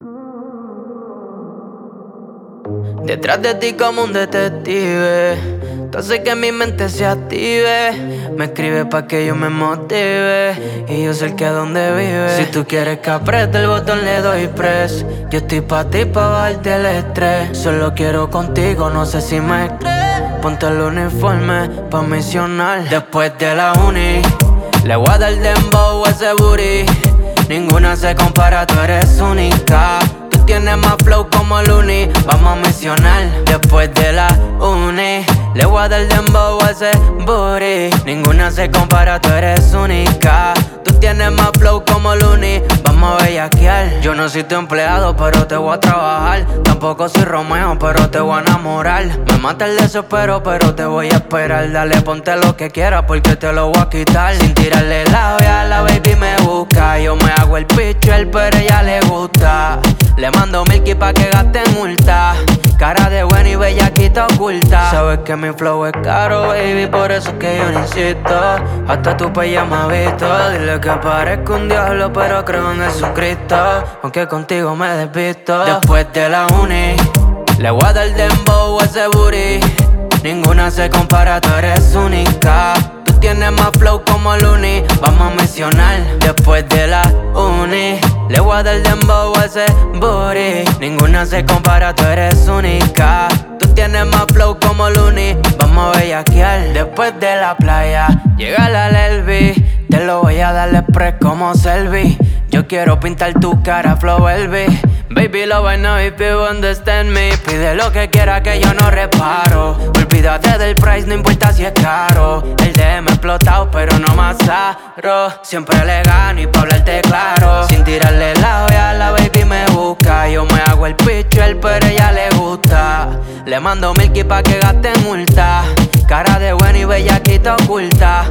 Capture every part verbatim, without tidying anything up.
Detrás de ti como un detective, tú haces que mi mente se active. Me escribe pa' que yo me motive y yo sé el que donde vive. Si tú quieres que apriete el botón le doy press. Yo estoy pa' ti pa' bajarte el estrés. Solo quiero contigo, no sé si me crees. Ponte el uniforme pa' misionar. Después de la uni le voy a dar dembow a ese booty. Ninguna se compara, tú eres única. Tienes más flow como el uni, vamos a misionar. Después de la uni le voy a dar dembow a ese booty. Ninguna se compara, tú eres única. Tú tienes más flow como el uni, vamos a bellaquear. Yo no soy tu empleado, pero te voy a trabajar. Tampoco soy Romeo, pero te voy a enamorar. Me mata el desespero, pero te voy a esperar. Dale, ponte lo que quieras, porque te lo voy a quitar. Sin tirarle labia, la baby me busca. Yo me hago el pitcher, pero ella le gusta. Le mando milky pa' que gaste multa. Cara de buena y bellaquita oculta. Sabes que mi flow es caro, baby, por eso es que yo no insisto. Hasta tu pella me ha visto. Dile que parezco un diablo, pero creo en Jesucristo. Aunque contigo me despisto. Después de la uni le voy a dar dembow a ese booty. Ninguna se compara, tú eres única. Tú tienes más flow como el uni, vamos a misionar. Después de la uni le voy a dar dembow a ese booty. Ninguna se compara, tú eres única. Tú tienes más flow como el uni, vamos a bellaquear. Después de la playa llega la Lelvi. Te lo voy a dar express como Selvi. Yo quiero pintar tu cara flow Elvi. Baby, love, I know if you understand me. Pide lo que quiera que yo no reparo. Olvídate del price, no importa si es caro. El D M explotado, pero no más aro. Siempre le gano y pa' hablarte claro. Sin tirarle la olla, la baby me busca. Yo me hago el pitcher, pero ella le gusta. Le mando milky pa' que gaste multa. Cara de buena y bellaquita oculta.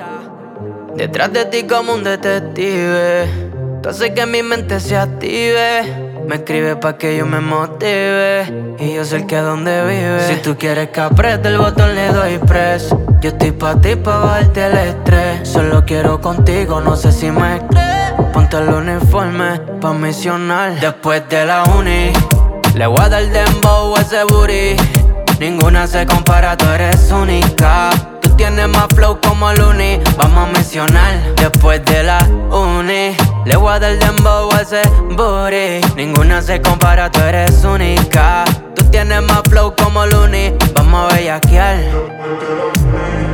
Detrás de ti como un detective, tú haces que mi mente se active. Me escribe pa' que yo me motive y yo sé el que donde vive. Si tú quieres que apriete el botón le doy press. Yo estoy pa' ti pa' bajarte el estrés. Solo quiero contigo, no sé si me crees. Ponte el uniforme pa' misionar. Después de la uni le voy a dar dembow a ese booty. Ninguna se compara, tú eres única. Tú tienes más flow como el uni, vamos a misionar. Después de la uni le voy a dar dembow a ese booty. Ninguna se compara, tú eres única. Tú tienes más flow como el uni, vamos a bellaquear.